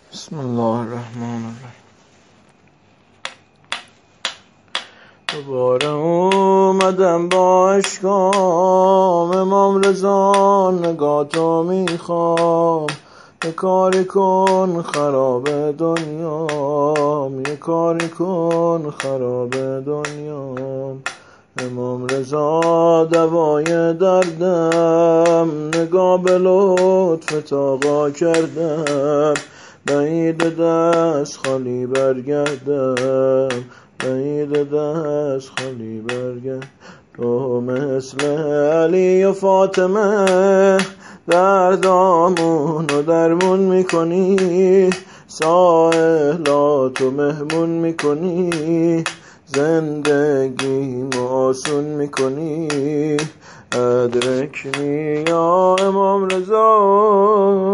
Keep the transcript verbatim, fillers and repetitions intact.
بسم الله الرحمن الرحیم. دوباره اومدم با اشکام امام رضا، نگاتو میخوام. یه کاری کن خراب دنیام، یه کاری کن خراب دنیام. امام رضا دوای دردم، نگاه به لطف تاقا کردم. بعید دست خالی برگردم، بعید دست خالی برگردم. تو مثل علی و فاطمه دردامونو درمون میکنی، سائلاتو مهمون میکنی، زندگیمو آسون میکنی. ادرکنی یا امام رضا.